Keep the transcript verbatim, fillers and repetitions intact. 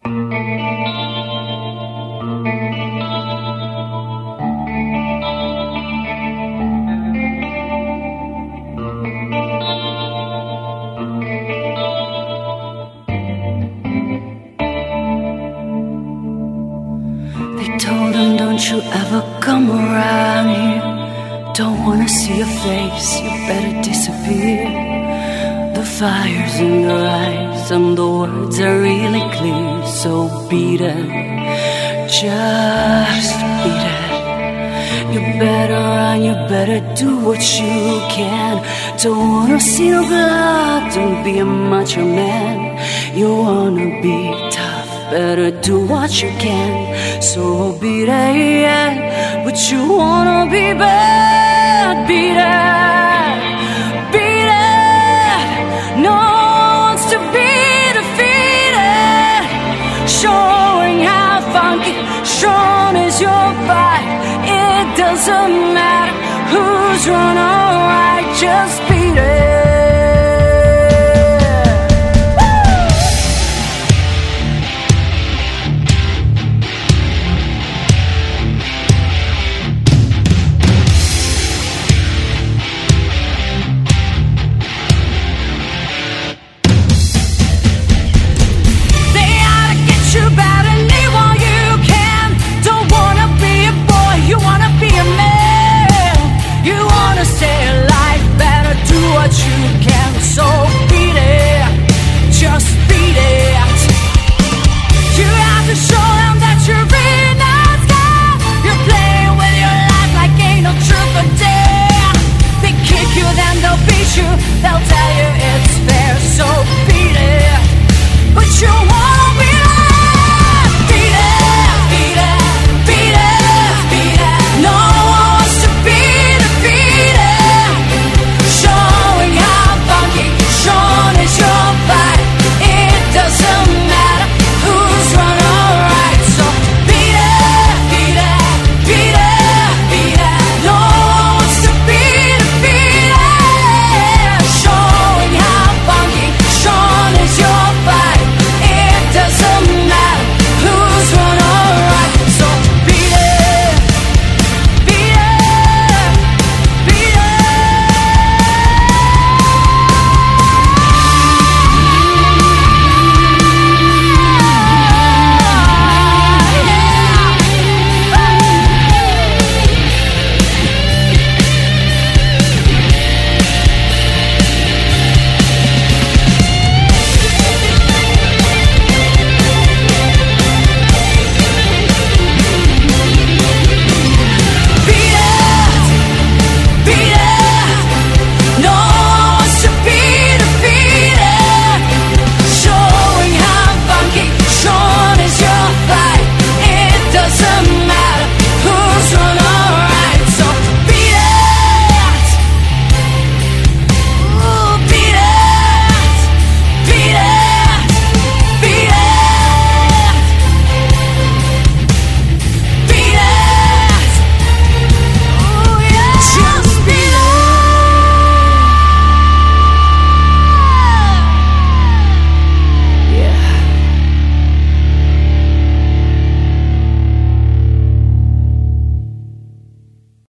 They told him, don't you ever come around here. Don't wanna see your face, you better disappear. The fire's in your eyes and the words are really clear. So beat it, just beat it. You better run, you better do what you can. Don't wanna see no blood, don't be a macho man. You wanna be tough, better do what you can. So beat it, but you wanna be bad. Beat it, beat it. No one wants to be defeated. Showing how funky, strong is your fight. It doesn't matter who's wrong or right, just